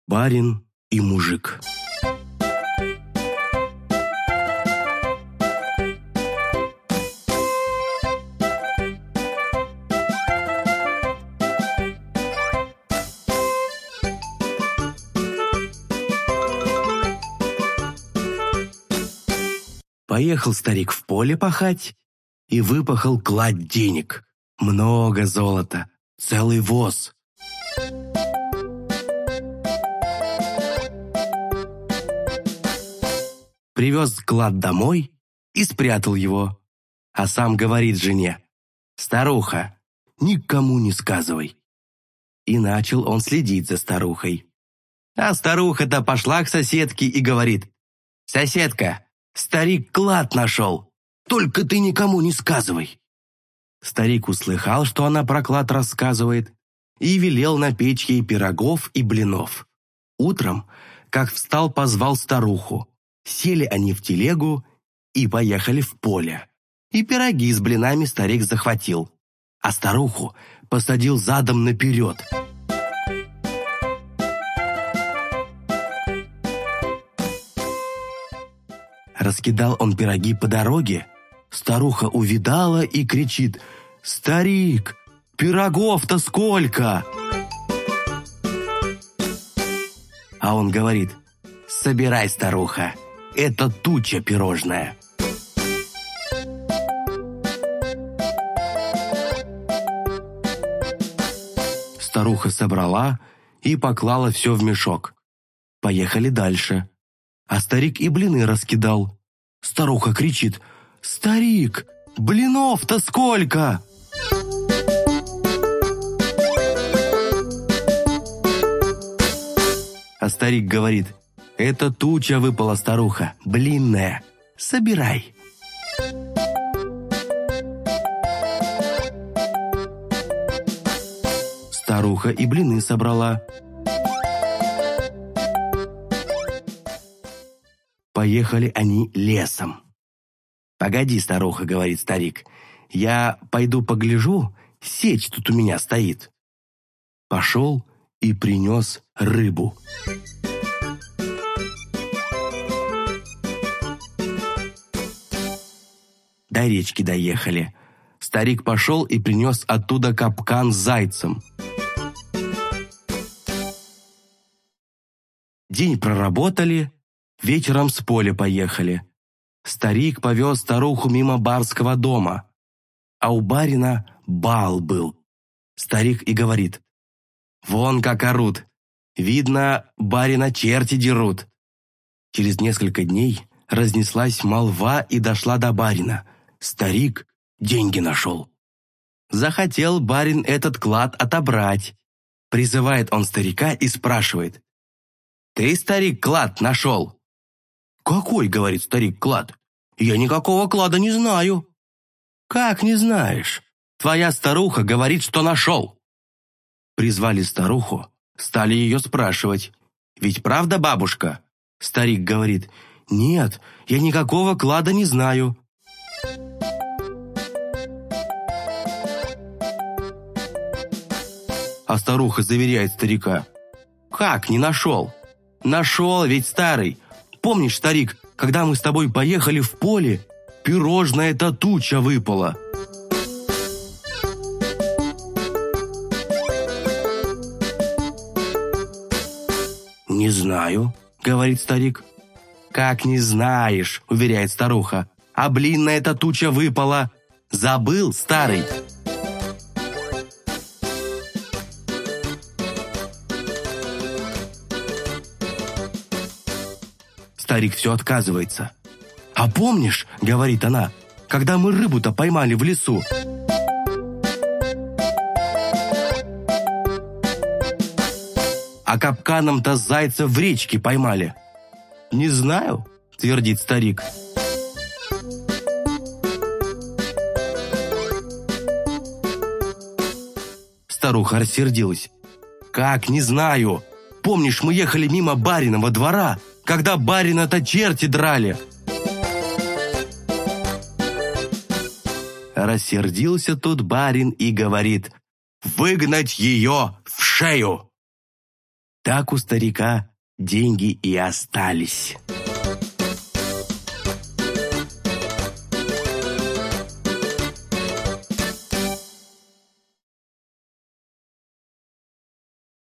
Барин и мужик. Поехал старик в поле пахать и выпахал кладь денег. Много золота, целый воз. Привез клад домой и спрятал его, а сам говорит жене: «Старуха, никому не сказывай». И начал он следить за старухой. А старуха-то пошла к соседке и говорит: «Соседка, старик клад нашел, только ты никому не сказывай». Старик услыхал, что она про клад рассказывает, и велел напечь ей пирогов и блинов. Утром, как встал, позвал старуху. Сели они в телегу и поехали в поле. И пироги с блинами старик захватил, а старуху посадил задом наперед. Раскидал он пироги по дороге. Старуха увидала и кричит: «Старик, пирогов-то сколько!» А он говорит: «Собирай, старуха, это туча пирожная». Старуха собрала и поклала все в мешок. Поехали дальше. А старик и блины раскидал. Старуха кричит: «Старик, блинов-то сколько!» А старик говорит: «Это туча выпала, старуха, блинная. Собирай». Старуха и блины собрала. Поехали они лесом. «Погоди, старуха, — говорит старик, — я пойду погляжу, сеть тут у меня стоит». Пошел и принес рыбу. До речки доехали. Старик пошел и принес оттуда капкан с зайцем. День проработали, вечером с поля поехали. Старик повез старуху мимо барского дома, а у барина бал был. Старик и говорит: «Вон как орут! Видно, барина черти дерут». Через несколько дней разнеслась молва и дошла до барина. Старик деньги нашел. Захотел барин этот клад отобрать. Призывает он старика и спрашивает: «Ты, старик, клад нашел?» «Какой, — говорит старик, — клад? Я никакого клада не знаю». «Как не знаешь? Твоя старуха говорит, что нашел». Призвали старуху, стали ее спрашивать: «Ведь правда, бабушка?» Старик говорит: «Нет, я никакого клада не знаю». А старуха заверяет старика: «Как не нашел? Нашел, ведь, старый. Помнишь, старик, когда мы с тобой поехали в поле, пирожная-то туча выпала». «Не знаю», — говорит старик. «Как не знаешь?» — уверяет старуха. «А блинная-то туча выпала. Забыл, старый?» Старик все отказывается. «А помнишь, — говорит она, — когда мы рыбу-то поймали в лесу?» «А капканом-то зайца в речке поймали». «Не знаю, — твердит старик». Старуха рассердилась. «Как не знаю? Помнишь, мы ехали мимо бариного двора, когда барина-то черти драли?» Рассердился тут барин и говорит: «Выгнать ее в шею!» Так у старика деньги и остались.